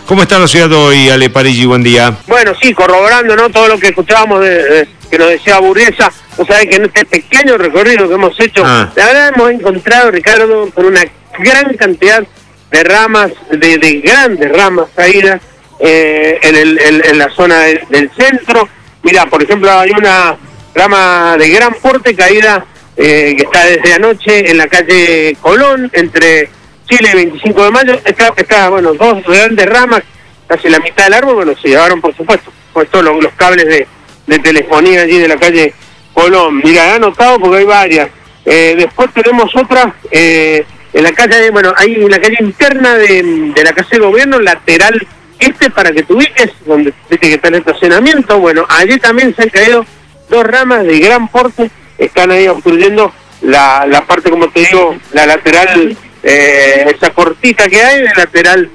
¿Cómo está la ciudad hoy, Ale Parigi? Buen día. Bueno, sí, corroborando, ¿no?, todo lo que escuchábamos que nos decía Burguesa. Vos sabés que en este pequeño recorrido que hemos hecho, la verdad hemos encontrado, Ricardo, con una gran cantidad de ramas, de grandes ramas caídas en la zona del centro. Mira, por ejemplo, hay una rama de gran porte caída que está desde anoche en la calle Colón, entre Chile y 25 de mayo. Está, bueno, dos grandes ramas, casi la mitad del árbol, bueno, se llevaron, por supuesto, pues todos los cables de telefonía allí de la calle Colón. Mira, he anotado porque hay varias. Después tenemos otras en la calle, bueno, hay en la calle interna de la Casa de Gobierno, lateral para que te ubiques, donde viste que está el estacionamiento. Bueno, allí también se han caído dos ramas de gran porte, están ahí obstruyendo la parte, como te digo, la lateral, esa cortita que hay, el lateral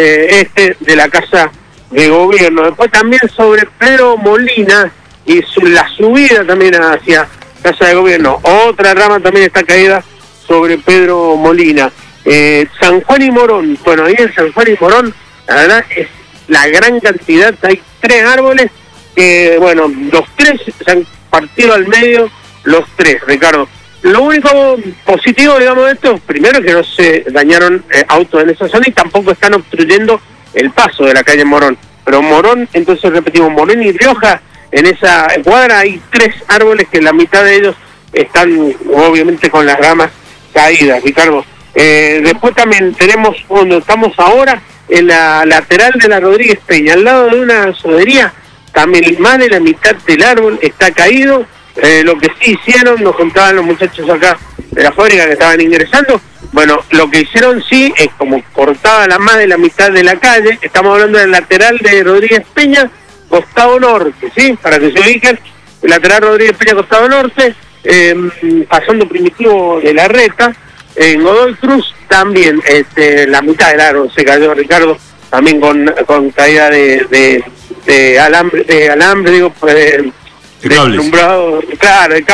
de la Casa de Gobierno. Después también sobre Pedro Molina y la subida también hacia Casa de Gobierno, otra rama también está caída sobre Pedro Molina. San Juan y Morón, bueno, ahí en San Juan y Morón, la verdad es la gran cantidad, hay 3 árboles que, bueno, los 3 se han partido al medio, los 3, Ricardo. Lo único positivo, digamos, de esto, primero que no se dañaron autos en esa zona y tampoco están obstruyendo el paso de la calle Morón. Pero Morón, entonces repetimos, Morón y Rioja, en esa cuadra hay 3 árboles que la mitad de ellos están obviamente con las ramas caídas, Ricardo. Después también tenemos, donde estamos ahora, en la lateral de la Rodríguez Peña, al lado de una sodería, también más de la mitad del árbol está caído. Lo que sí hicieron, nos contaban los muchachos acá de la fábrica que estaban ingresando, bueno, lo que hicieron sí es como cortaba más de la mitad de la calle. Estamos hablando del lateral de Rodríguez Peña, costado norte, ¿sí? Para que se ubiquen, el lateral Rodríguez Peña, costado norte, pasando Primitivo de la Reta, en Godoy Cruz también, la mitad del árbol se cayó, Ricardo, también con caída de alambre, digo, de alumbrado, claro, de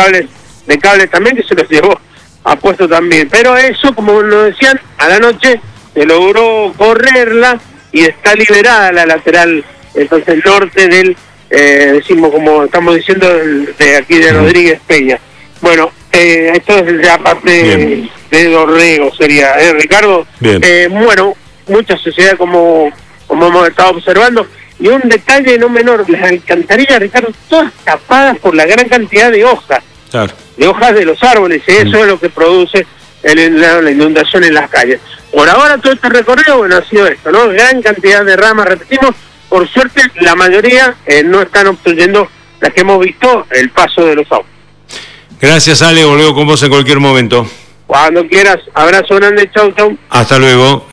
cables también, que se los llevó a puesto también. Pero eso, como nos decían, a la noche se logró correrla y está liberada la lateral, entonces norte del, decimos, como estamos diciendo, de aquí de Rodríguez Peña. Bueno, esto es ya parte de Dorrego, sería, Ricardo. Bueno, mucha sociedad como hemos estado observando. Y un detalle no menor, las alcantarillas, Ricardo, todas tapadas por la gran cantidad de hojas. Claro. De hojas de los árboles, y eso es lo que produce la inundación en las calles. Por ahora todo este recorrido, bueno, ha sido esto, ¿no? Gran cantidad de ramas, repetimos, por suerte la mayoría no están obstruyendo, las que hemos visto, el paso de los autos. Gracias, Ale, volvemos con vos en cualquier momento. Cuando quieras, abrazo grande, chau, chau. Hasta luego.